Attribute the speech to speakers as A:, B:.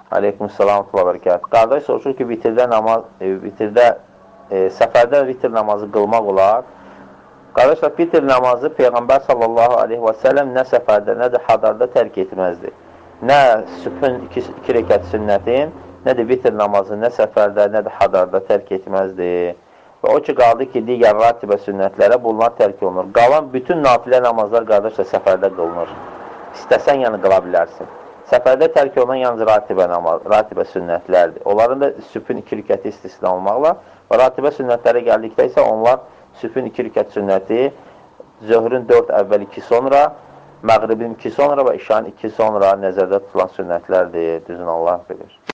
A: Aleykümselam və bərəkət. Qardaş soruşur ki, səfərdə vitr namazı qılmaq olar. Qardaşlar, vitr namazı Peyğəmbər sallallahu aleyhi və səlləm nə səfərdə, nə də hadarda tərk etməzdi. Nə sübhün iki rəkət sünnətin, nə də vitr namazı nə səfərdə, nə də hadarda tərk etməzdi. Və o ki, qaldı ki, digər ratibə sünnətlərə bunlar tərk olunur. Qalan bütün nafilə namazlar, qardaşlar, səfərdə qılınır. İstəsən, yəni qıla bilərsin. Səfərdə tərk olunan yalnız ratibə sünnətlərdir. Onların da sübhün iki rükəti istisna olmaqla və ratibə sünnətlərə gəldikdə isə onlar sübhün iki rükət sünnəti, zöhrün 4 əvvəl 2 sonra, məğribin 2 sonra və işanın 2 sonra nəzərdə tutulan sünnətlərdir. Düzün Allah bilir.